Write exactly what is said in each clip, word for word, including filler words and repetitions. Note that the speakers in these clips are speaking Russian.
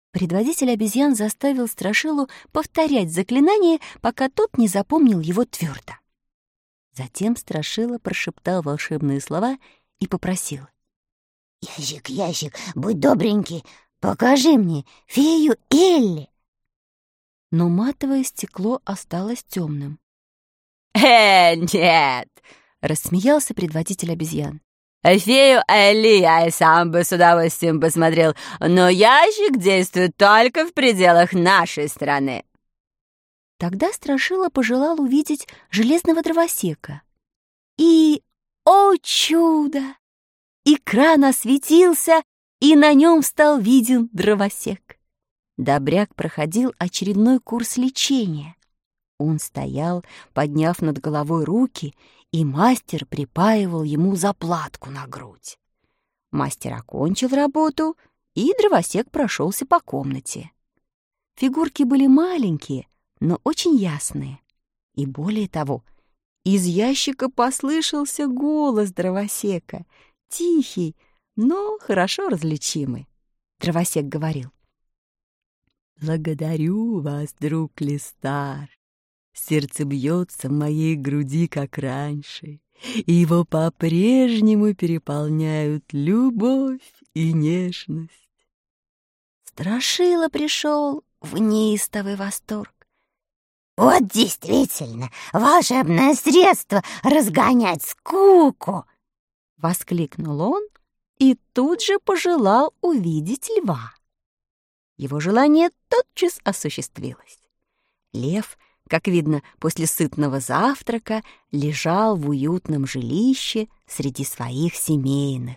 Предводитель обезьян заставил Страшилу повторять заклинание, пока тот не запомнил его твердо. Затем Страшила прошептал волшебные слова и попросил: «Ящик, ящик, будь добренький, покажи мне фею Элли». Но матовое стекло осталось темным. «Э, нет!» — рассмеялся предводитель обезьян. «Фею Элли я и сам бы с удовольствием посмотрел, но ящик действует только в пределах нашей страны». Тогда Страшила пожелал увидеть железного дровосека. И, о чудо! Экран осветился, и на нем стал виден дровосек. Добряк проходил очередной курс лечения. Он стоял, подняв над головой руки, и мастер припаивал ему заплатку на грудь. Мастер окончил работу, и дровосек прошелся по комнате. Фигурки были маленькие, но очень ясные. И более того, из ящика послышался голос дровосека, тихий, но хорошо различимый. Дровосек говорил: «Благодарю вас, друг Листар. Сердце бьется в моей груди, как раньше, и его по-прежнему переполняют любовь и нежность». Страшила пришел в неистовый восторг. «Вот действительно волшебное средство разгонять скуку!» — воскликнул он и тут же пожелал увидеть льва. Его желание тотчас осуществилось. Лев, как видно, после сытного завтрака лежал в уютном жилище среди своих семейных.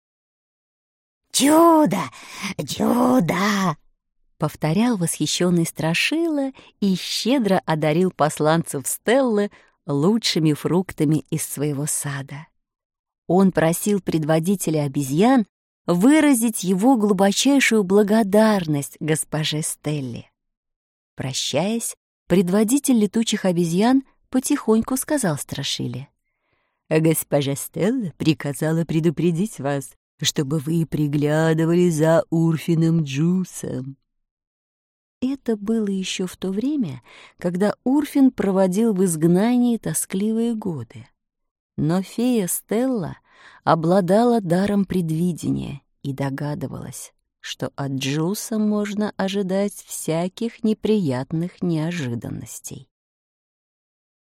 «Чудо! Чудо!» — повторял восхищенный Страшила и щедро одарил посланцев Стеллы лучшими фруктами из своего сада. Он просил предводителя обезьян выразить его глубочайшую благодарность госпоже Стелле. Прощаясь, предводитель летучих обезьян потихоньку сказал Страшиле: «Госпожа Стелла приказала предупредить вас, чтобы вы приглядывали за Урфиным Джусом». Это было еще в то время, когда Урфин проводил в изгнании тоскливые годы. Но фея Стелла обладала даром предвидения и догадывалась, что от Джуса можно ожидать всяких неприятных неожиданностей.